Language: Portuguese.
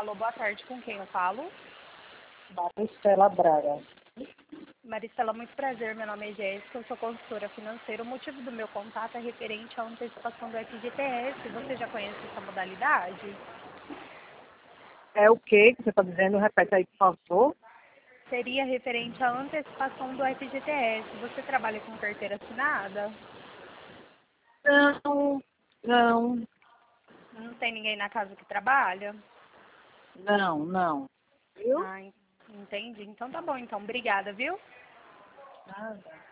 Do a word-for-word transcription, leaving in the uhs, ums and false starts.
Alô, boa tarde. Com quem eu falo? Maristela Braga. Maristela, muito prazer. Meu nome é Jéssica, eu sou consultora financeira. O motivo do meu contato é referente à antecipação do F G T S. Você já conhece essa modalidade? É o que que você está dizendo? Repete aí, por favor. Seria referente à antecipação do F G T S. Você trabalha com carteira assinada? Não, não, Não tem ninguém na casa que trabalha? não, não. Viu? Ah, entendi. Então tá bom, então. Obrigada, viu? Nada.